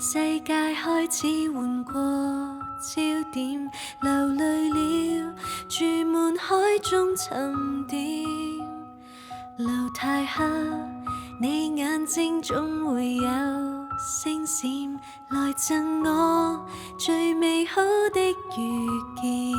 世界開始換過焦點，流淚了，注滿海中沉澱。路太黑，你眼睛總會有星閃，來贈我最美好的遇見。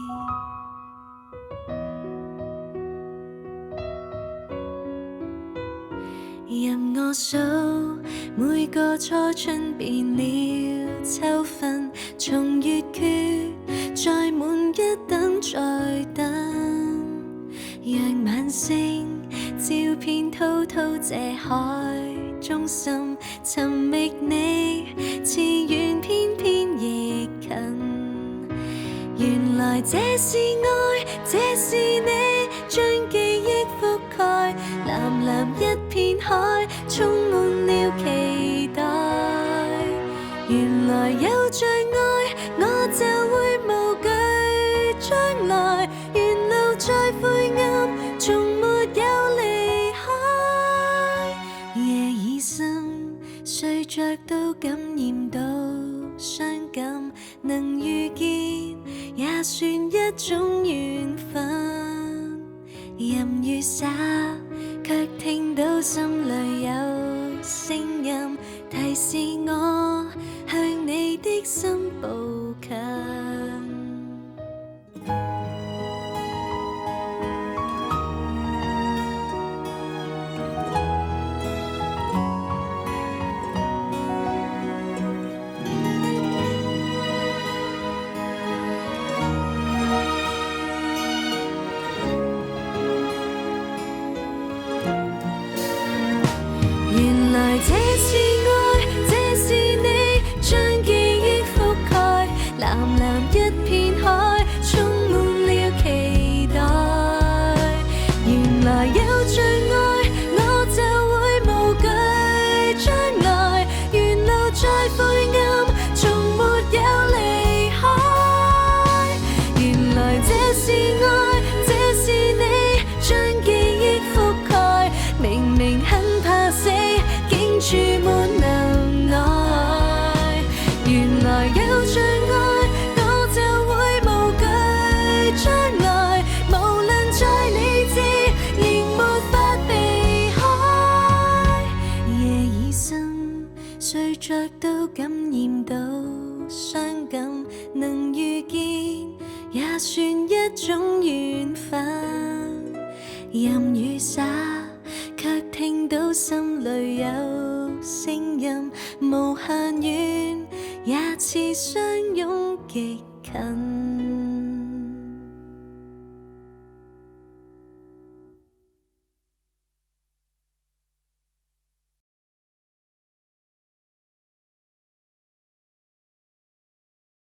任我數每個初春變了秋分，從月缺再滿一等再等，讓晚星照遍滔滔這海中心，尋覓你似遠偏偏亦近。原來這是愛，這是你將記憶覆蓋，藍藍一片海充滿了期待。原來有着愛，我就會無懼將來，沿路再灰暗，從沒有離開。夜已深，睡着都感染到傷感，能遇見也算一種緣分。任雨灑，卻聽到心裏有聲音，提示我向你的心步近。原來這是愛，這是你將記憶覆蓋，藍藍一片海充滿了期待。原來有着愛，我就會無懼將來，沿路再灰暗，從沒有離開。原來這是愛，這是你將記憶覆蓋，明明很怕死，竟注滿能耐。原來有着愛，我就會無懼將來，無論再理智，仍沒法避開。夜已深，睡着都感染到傷感，能遇見也算一種緣分。任雨灑，卻聽到心裏有聲音，無限遠，也似相擁極近。